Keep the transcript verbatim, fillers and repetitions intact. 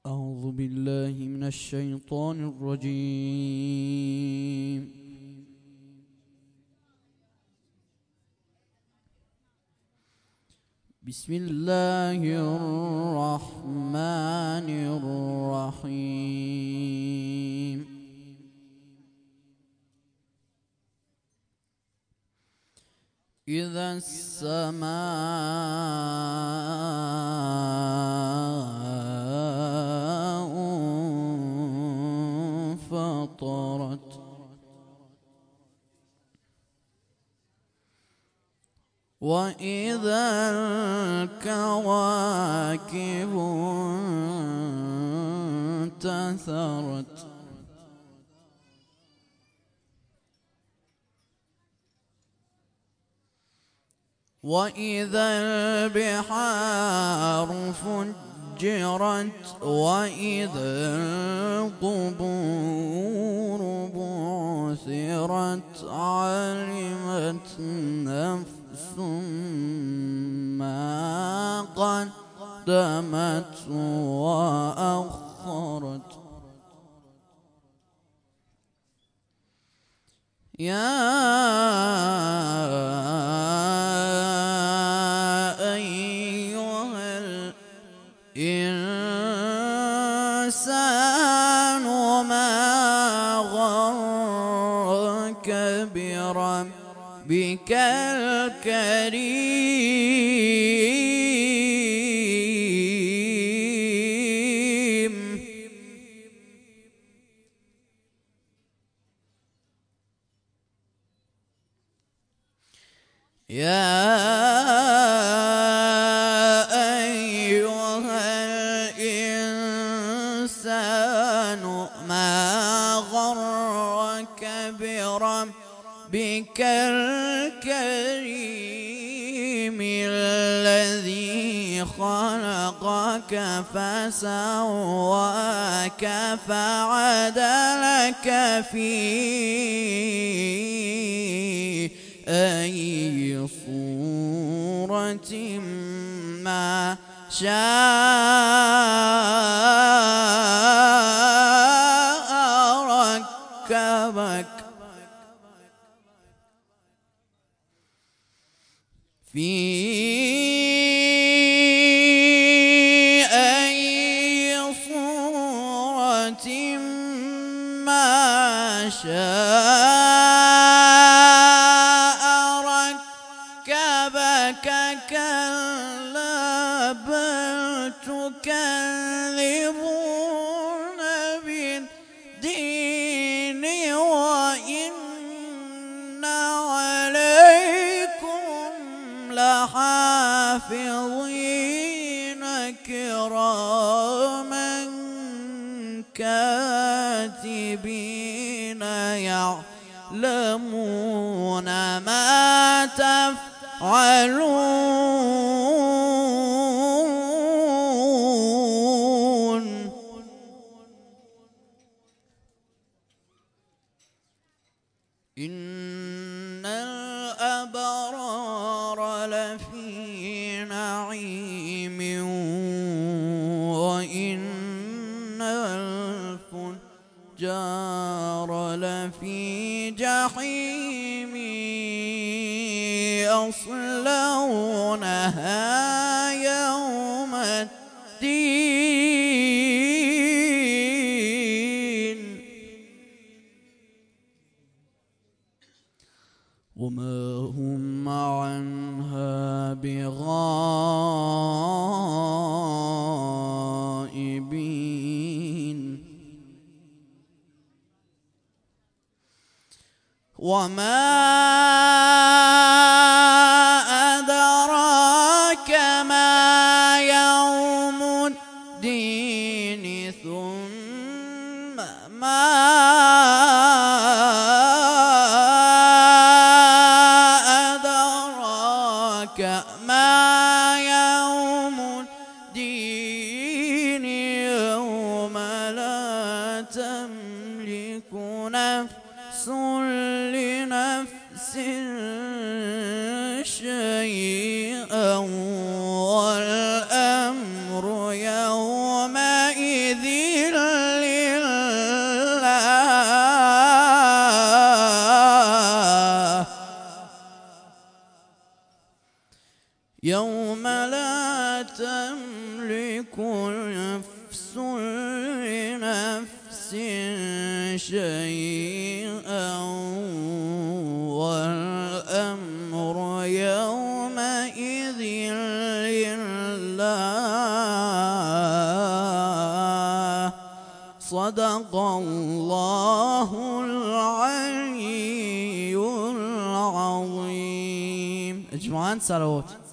أعوذ بالله من الشيطان الرجيم. بسم الله الرحمن الرحيم. إذا السماء انفطرت وإذا الكواكب انتثرت وإذا البحار فجرت وإذا القبور بعثرت علمت نفس ما قدمت وأخرت. يا أيها الإنسان ما غرك بربك الكريم. يا أيها الإنسان ما غرك بربك الكريم الذي خلقك فسواك فعدلك في أي صورة ما شاء ركبك. في أي صورة ما شاء ركبك. كلا بل تكذبون بالدين وإن عليكم لحافظين كراما كاتبين يعلمون ما تفعلون. إن الأبرار لفي نعيم وإن الفجار لفي جحيم يصلونها يوم الدين وما هم عنها بغائبين. وما أدراك ما يوم الدين ثم ما أدراك ما يوم الدين يوم لا تملك نفس لنفس شيئا والأمر يومئذ لله يوم لا تملك نفس لنفس شيئا والأمر يومئذ لله صدق الله العلي العظيم. اجمعان صلوات.